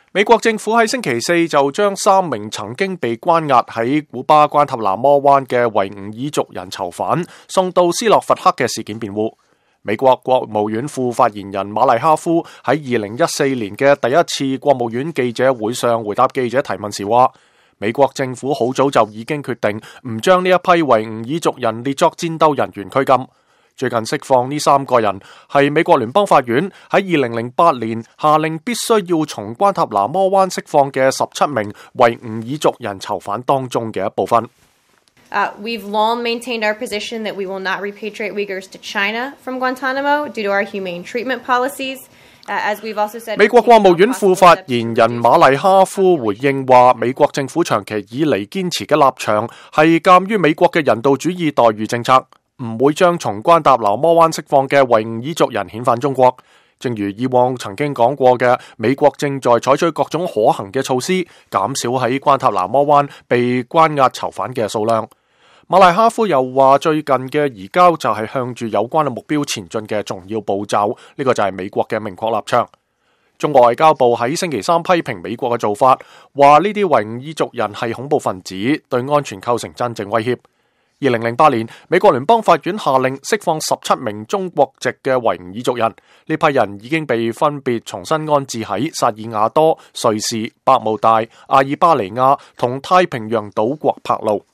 美國政府喺星期四就將3名曾經被關押喺古巴關塔那摩灣嘅維吾爾族人囚犯送到斯洛伐克嘅事件辯護。美國國務院副發言人馬麗哈夫喺2014年嘅第一次國務院記者會上回答記者提問時話，美國政府好早就已經決定唔將呢一批維吾爾族人列作戰鬥人員拘禁。最近釋放呢3個人係美國聯邦法院喺2008年下令必須要從關塔那摩灣釋放嘅17名維吾爾族人囚犯當中嘅一部分。 We've long maintained our position that we will not repatriate Uyghurs to China from Guantanamo due to our humane treatment policies. As we've also said, 美國國務院副發言人馬麗哈夫回應話，美國政府長期以嚟堅持嘅立場係鑑於美國嘅人道主義待遇政策，唔會將從關塔那摩灣釋放嘅維吾爾族人遣返中國。正如以往曾經講過嘅，美國正在採取各種可行嘅措施，減少喺關塔那摩灣被關押囚犯嘅數量。馬麗哈夫又話，最近嘅移交就係向住有關嘅目標前進嘅重要步驟，呢個就係美國嘅明確立場。中國外交部喺星期三批評美國嘅做法，話呢啲維吾爾族人係恐怖分子，對安全構成真正威脅。2008年，美國聯邦法院下令釋放17名中國籍嘅維吾爾族人，呢批人已經被分別重新安置喺薩爾瓦多、瑞士、百慕大、阿爾巴尼亞同太平洋島國帕勞。